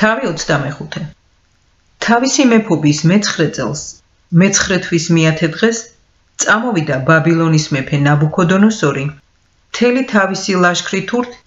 თავი 25. თავისი მეფობის მე-9 წელს, მე-9 თვის მე-10 დღეს წამოვიდა ბაბილონის მეფე ნაბუქოდონოსორი მთელი თავისი ლაშქრით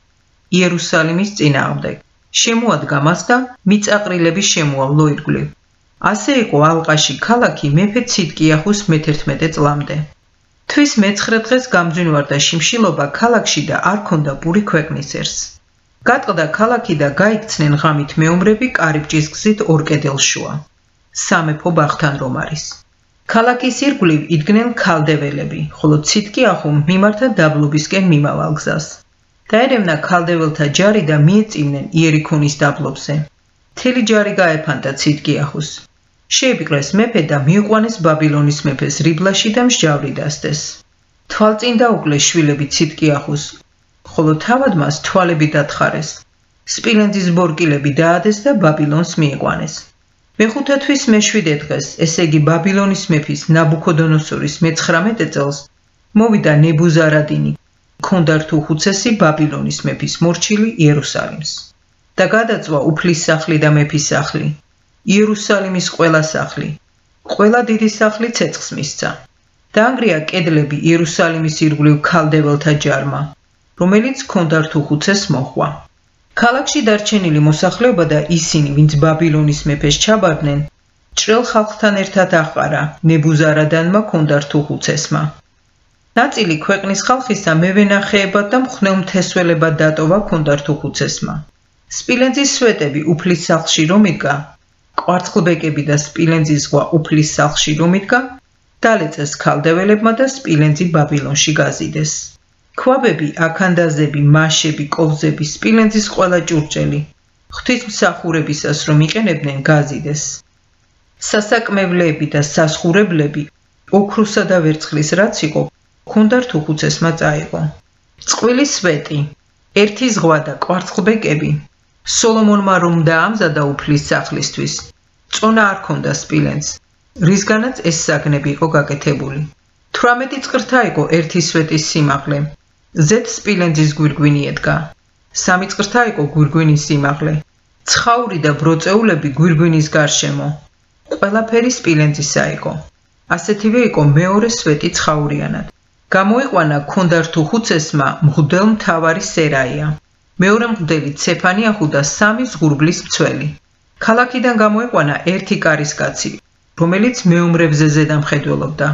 იერუსალიმის წინააღმდეგ. შემოადგა მას და მიწაყრილების შემოავლო ირგვლივ. ასე იყო ალყაში ქალაქი მეფე ციდკიაჰუს მე-11 წლამდე. თვის მე-9 დღეს გამძვინვარდა შიმშილობა ქალაქში და არ ქონდა პური ქვეყნის ერს. გატყდა ქალაქი და გაიქცნენ ღამით მეომრები კარიბჭის გზით ორკედელშუა. სამეფო ბაღთან რომ არის. ქალაქის ირგვლივ იდგნენ ქალდეველები, ხოლო ციდკიაჰუმ მიმართა დაბლობისკენ მიმავალ გზას. დაერევნა ქალდეველთა ჯარი და მიეწივნენ იერიქონის დაბლობზე. მთელი ჯარი გაეფანტა ციდკიაჰუს. შეიპყრეს მეფე და მიიყვანეს ბაბილონის მეფეს რიბლაში და მსჯავრი დასდეს. თვალწინ დაუკლეს შვილები ციდკიაჰუს, ხოლო თავად მას თვალები დათხარეს. სპილენძის ბორკილები დაადეს და ბაბილონს მიიყვანეს. მე-5 თვის მე-7 დღეს, ესე იგი ბაბილონის მეფის ნაბუქოდონოსორის მე-19 წელს, მოვიდა ნებუზარადინი, ქონდართუხუცესი ბაბილონის მეფის მორჩილი იერუსალიმს. და გადაწვა უფლის სახლი და მეფის სახლი, იერუსალიმის ყველა სახლი, ყველა დიდი სახლი ცეცხლს მისცა. დაანგრია კედლები იერუსალიმის ირგვლივ ქალდეველთა ჯარმა, რომელიც ქონდართუხუცეს მოჰყვა. ქალაქში დარჩენილი მოსახლეობა და ისინი, ვინც ბაბილონის მეფეს ჩაბარდნენ, ჭრელ ხალხთან ერთად აყარა ნებუზარადანმა ქონდართუხუცესმა. ნაწილი ქვეყნის ხალხისა მევენახეებად და მხნელმთესველებად დატოვა ქონდართუხუცესმა. სპილენძის სვეტები უფლის სახლში რომ იდგა, კვარცხლბეკები და სპილენძის ზღვა უფლის სახლში რომ იდგა, დალეწეს ქალდეველებმა და სპილენძი ბაბილონში გაზიდეს. ქვაბები, აქანდაზები, მაშები, კოვზები, სპილენძის ყველა ჭურჭელი, ღვთისმსახურებისას რომ იყენებდნენ, გაზიდეს. სასაკმევლეები და სასხურებლები, ოქროსა და ვერცხლის რაც იყო, ქონდართუხუცესმა წაიღო. წყვილის სვეტი, ერთი ზღვა და კვარცხლბეკები, სოლომონმა რომ დაამზადა უფლის სახლისთვის, წონა არ ქონდა სპილენძს, რისგანაც ეს საგნები იყო გაკეთებული. 18 წყრთა იყო ერთი სვეტის სიმაღლე, ზედ სპილენძის გვირგვინი ედგა. 3 წყრთა იყო გვირგვინის სიმაღლე, ცხაური და ბროწეულები გვირგვინის გარშემო. ყველაფერი სპილენძისა იყო. ასეთივე იყო მეორე სვეტი ცხაურიანად. გამოიყვანა ქონდართუხუცესმა მღვდელმთავარი სერაია, მეორე მღვდელი ცეფანიაჰუ და 3 ზღურბლის მცველი. ქალაქიდან გამოიყვანა ერთი კარისკაცი, რომელიც მეომრებზე ზედამხედველობდა.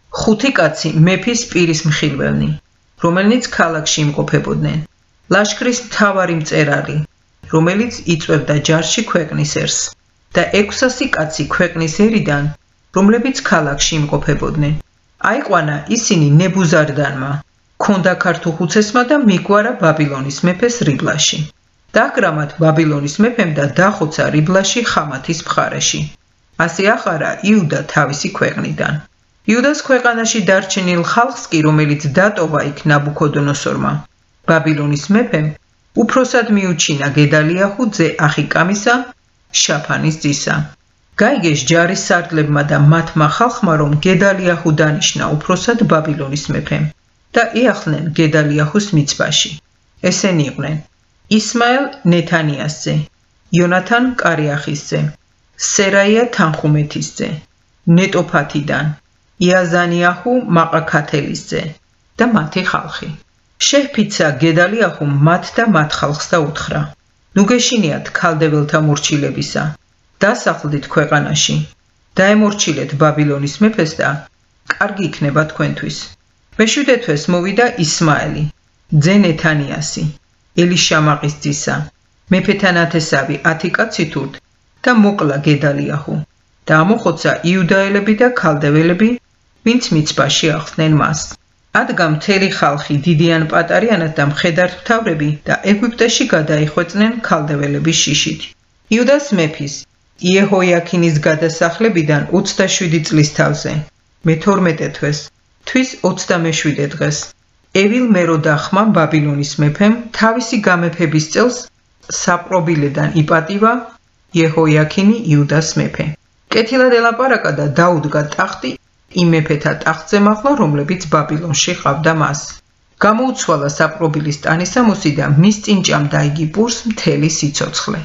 5 კაცი მეფის პირის მხილველნი, რომელნიც ქალაქში იმყოფებოდნენ. ლაშქრის მთავარი მწერალი, რომელიც იწვევდა ჯარში ქვეყნის ერს და 600 კაცი ქვეყნის ერიდან, რომლებიც ქალაქში იმყოფებოდნენ. აიყვანა ისინი ნებუზარდანმა, ქონდაქართუხუცესმა და მიგვარა ბაბილონის მეფეს რიბლაში. დააკრა მათ ბაბილონის მეფემ და დახოცა რიბლაში ხამათის მხარეში. ასე ახარა იუდა თავისი ქვეყნიდან. იუდას ქვეყანაში დარჩენილ ხალხს კი, რომელიც დატოვა იქ ნაბუქოდონოსორმა, ბაბილონის მეფემ, უფროსად მიუჩინა გედალიაჰუ ძე ახიკამისა, შაფანის ძისა. გაიგეს ჯარის სარდლებმა და მათმა ხალხმა, რომ გედალიაჰუ დანიშნა უფროსად ბაბილონის მეფემ და იახლნენ გედალიაჰუს მიცვაში. ესენი იყვნენ: ისმაელ ნეთანიასზე, იონათან კარიახისზე, სერაია თანხუმეთისზე, ნეტოფათიდან, იაზანიაჰუ მაყაქათელისზე და მათი ხალხი. შეჰფიცა გედალიაჰუმ მათ და მათ ხალხს და უთხრა: ნუ გეშინიათ ქალდეველთა მორჩილებისა, დასახლდით ქვეყანაში, დაემორჩილეთ ბაბილონის მეფეს და კარგი იქნება თქვენთვის. მე-7 თვეს მოვიდა ისმაელი, ძე ნეთანიასი, ელიშამაყის ძისა, მეფეთა ნათესავი 10 კაცი თურთ და მოკლა გედალიაჰუ და ამოხოცა იუდაელები და ქალდეველები, ვინც მიცვაში ახსნენ მას. ადგა მთელი ხალხი დიდიან პატარიანად და მხედართმთავრები და ეგვიპტეში გადაიხვეწნენ ქალდეველების შიშით. იუდას მეფის იეჰოიაქინის გადასახლებიდან 27 წლის თავზე, მე-12 თვეს, თვის 27 დღეს, ევილ-მეროდახმა ბაბილონის მეფემ თავისი გამეფების წელს საპყრობილედან იპატივა იეჰოიაქინი იუდას მეფე. კეთილად ელაპარაკა და დაუდგა ტახტი იმ მეფეთა ტახტზე მაღლა, რომლებიც ბაბილონში ყავდა მას. გამოუცვალა საპყრობილის ტანისამოსი და მის წინ ჭამდა იგი პურს მთელი სიცოცხლე.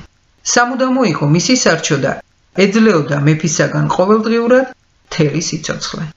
სამუდამო იყო მისი სარჩო და ეძლეოდა მეფისაგან ყოველდღიურად მთელი სიცოცხლე.